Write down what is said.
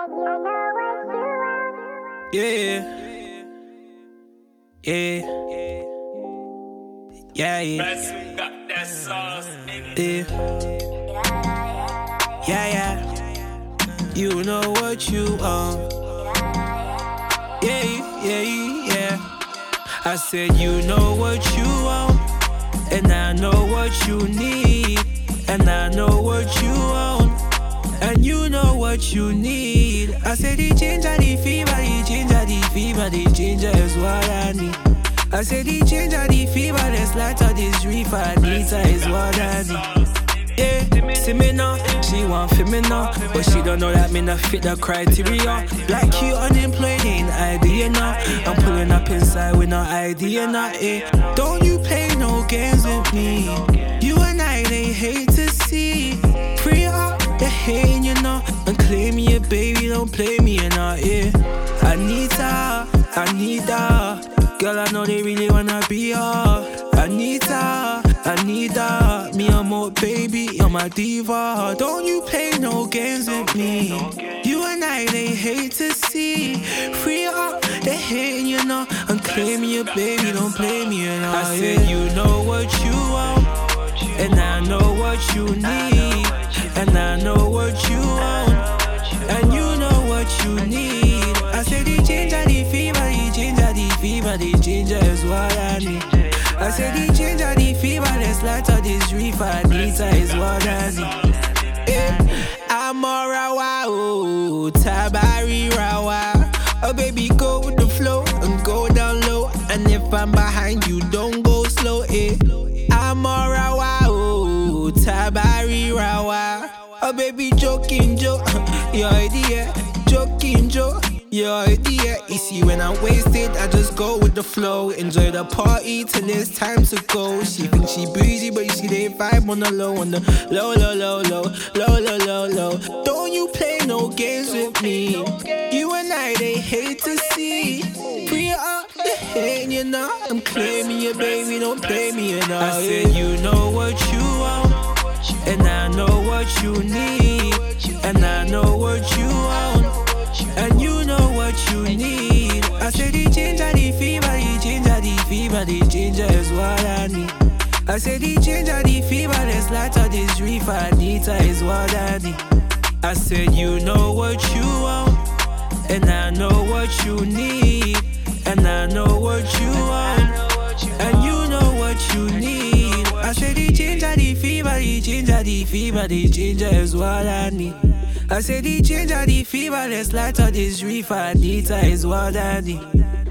Yeah, yeah, yeah, yeah. Got that sauce in it. Yeah. You know what you want. Yeah. I said you know what you want, and I know what you need, and I know what you want, and you know what you need. I said the ginger, the fever, the ginger, the fever, the ginger is what I need. I said the ginger, the fever, the slaughter, this reefer, Anita is what I need. Yeah, see me now, she want for me now, but she don't know that me not fit the criteria. Like you unemployed, ain't idea now. I'm pulling up inside with no idea now. Don't you play no games with me. You and I, they hate to see. Free up the hate, you know, and claim me a baby, don't play me, you know. I need her. Girl, I know they really wanna be her. I need her. Me, I'm more baby, you're my diva. Don't you play no games with me. You and I, they hate to see. Free up, they hate, you know, and claim me a baby, don't play me, you know. I said you know what you want, and I know what you need, and I know what you want, and you know what you need. I said the ginger, the fever, the ginger, the fever, the ginger is what I need. I said the ginger, the fever, the slaughter, this reefer, Anita is what I need. Amorawa, oh, Tabari Rawa. Oh baby, go with the flow and go down low. And if I'm behind you, don't go slow, Amorawa, oh, Tabari Rawa. Oh baby, joking, your idea, joking, your idea. You see, when I'm wasted, I just go with the flow. Enjoy the party till it's time to go. She thinks she breezy, but you see they vibe on the low, on the low. Don't you play no games with me. You and I, they hate to see. Free up the hate, you know. I'm claiming your baby, don't play me, you know. I said you know what you want, and I know what you need, and I know what you want, and you know what you need. I said the ginger, the fever, the ginger, the fever, the ginger is what I need. I said the ginger, the fever, the slaughter, this reefer, Anita is what I need. I said you know what you want, and I know what you need, and I know what you want, and you know what you need. I said the ginger, the fever, the ginger, the fever, the ginger is what I need. I said the ginger, the fever, the slaughter, this reefer, Anita is what I need.